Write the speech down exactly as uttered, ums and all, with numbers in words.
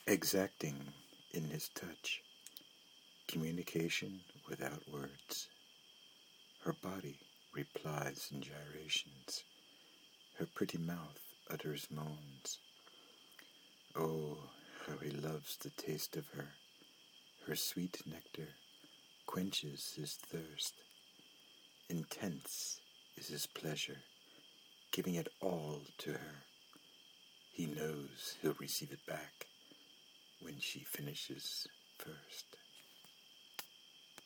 exacting in his touch, communication without words. Her body replies in gyrations, her pretty mouth utters moans. Oh, how he loves the taste of her. Her sweet nectar quenches his thirst. Intense is his pleasure, giving it all to her. He knows he'll receive it back when she finishes first.